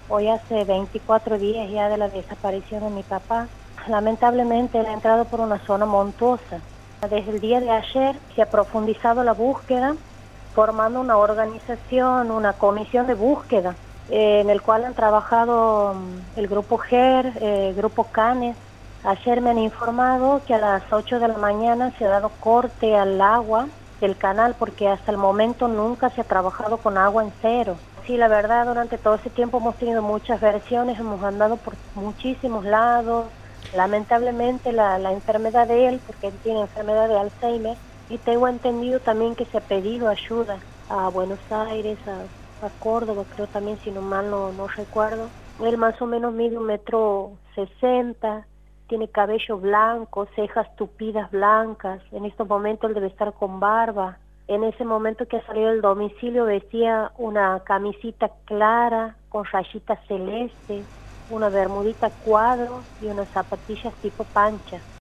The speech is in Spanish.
Hoy hace 24 días ya de la desaparición de mi papá. Lamentablemente él ha entrado por una zona montuosa. Desde el día de ayer se ha profundizado la búsqueda, formando una organización, una comisión de búsqueda, en el cual han trabajado el grupo GER, grupo CANES. Ayer me han informado que a las 8 de la mañana se ha dado corte al agua del canal porque hasta el momento nunca se ha trabajado con agua en cero. Sí, la verdad, durante todo ese tiempo hemos tenido muchas versiones, hemos andado por muchísimos lados. Lamentablemente la enfermedad de él, porque él tiene enfermedad de Alzheimer, y tengo entendido también que se ha pedido ayuda a Buenos Aires, a Córdoba, creo también, si no mal no recuerdo. Él más o menos mide 1,60 m, tiene cabello blanco, cejas tupidas blancas. En estos momentos él debe estar con barba. En ese momento que ha salido del domicilio vestía una camisita clara con rayitas celestes, una bermudita cuadro y unas zapatillas tipo pancha.